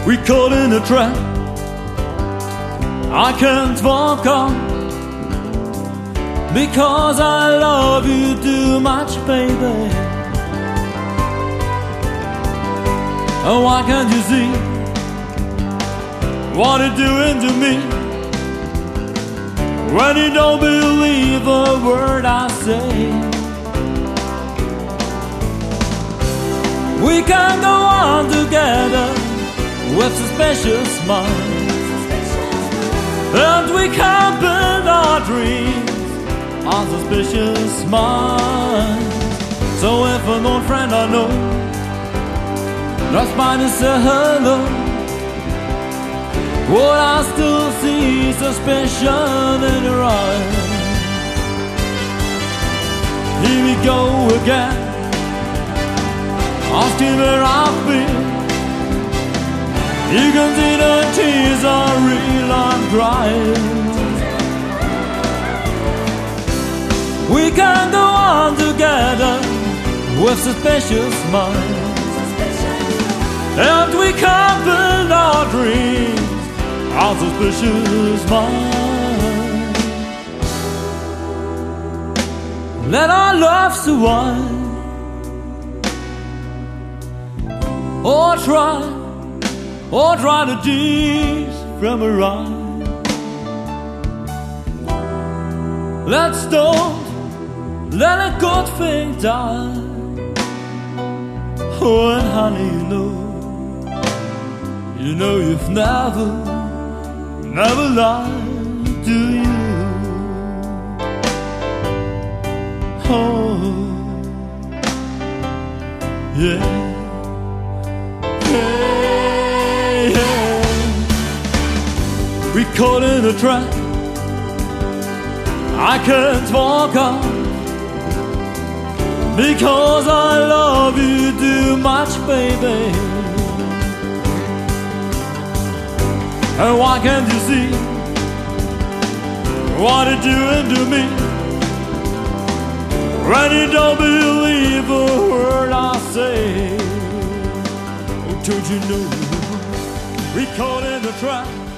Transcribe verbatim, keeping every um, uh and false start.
We caught in a trap I can't walk on, because I love you too much, baby. Oh, why can't you see what you're doing to me, when you don't believe a word I say? We can go on together with suspicious minds, and we can't build our dreams on suspicious minds. So if an old friend I know drops by to say hello, would I still see suspicion in your eyes? Here we go again, asking where I've been. You can see the tears are real, I'm crying. We can go on together with suspicious minds, and we can build our dreams on suspicious minds. Let our love survive, or try or try to tease from a rhyme. Let's don't let a good thing die. Oh, and honey, you know, you know you've never, never lied, do you? Oh, yeah. We caught in a trap I can't walk on, because I love you too much, baby. And why can't you see what you're doing to me, when you don't believe a word I say? Oh, don't you know we caught in a trap